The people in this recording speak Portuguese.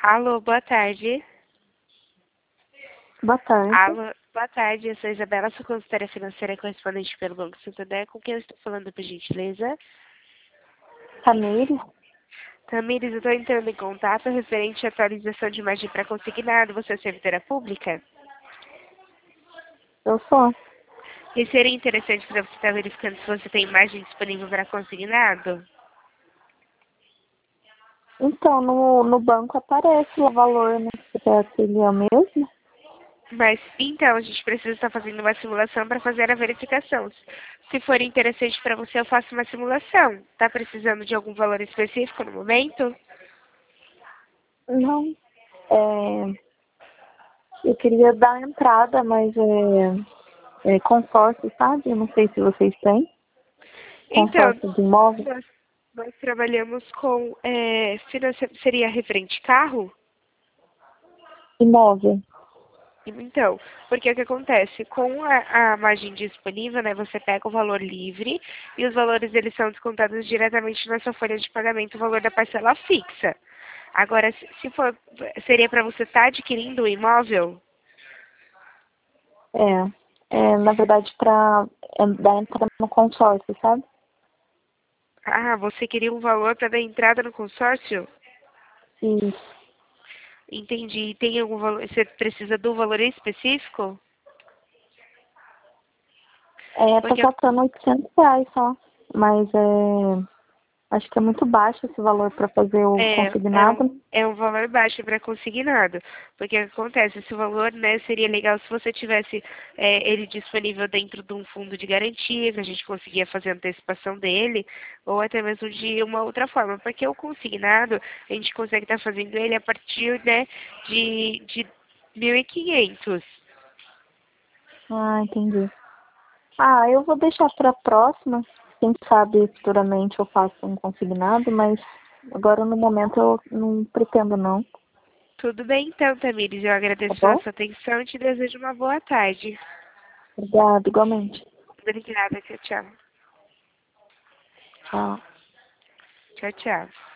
Alô, boa tarde. Boa tarde. Alô, boa tarde. Eu sou Isabela, sou consultora financeira correspondente pelo Banco Santander. Com quem eu estou falando, por gentileza? Tamires? Tamires, eu estou entrando em contato referente à atualização de imagem para consignado. Você é servidora pública? Eu sou. E seria interessante para você estar verificando se você tem imagem disponível para consignado? Então, no banco aparece o valor, né? Se ele é o mesmo. Mas, então, a gente precisa estar fazendo uma simulação para fazer a verificação. Se for interessante para você, eu faço uma simulação. Está precisando de algum valor específico no momento? Não. Eu queria dar a entrada, mas é consórcio, sabe? Eu não sei se vocês têm. Então, Consórcio de imóvel. nós trabalhamos com seria referente carro? Imóvel. Então, porque o que acontece? Com a margem disponível, né, você pega o valor livre e os valores eles são descontados diretamente na sua folha de pagamento, o valor da parcela fixa. Agora, se for, seria para você estar adquirindo o imóvel? Na verdade, para dar entrada no consórcio, sabe? Ah, você queria um valor para dar entrada no consórcio? Isso. Entendi. Tem algum valor? Você precisa do valor específico? Tá Porque faltando R$ 800 só. Mas acho que é muito baixo esse valor para fazer o consignado. é um valor baixo para consignado. Porque o que acontece? Esse valor, né, seria legal se você tivesse ele disponível dentro de um fundo de garantia, que a gente conseguia fazer a antecipação dele, ou até mesmo de uma outra forma. Porque o consignado, a gente consegue estar fazendo ele a partir, né, de 1.500. Ah, entendi. Eu vou deixar para a próxima. Quem sabe futuramente eu faço um consignado, mas agora no momento eu não pretendo não. Tudo bem então, Tamires. Eu Tá agradeço a bom? sua atenção e te desejo uma boa tarde. Obrigada, igualmente. Obrigada. Tchau, tchau. Tchau. Tchau, tchau.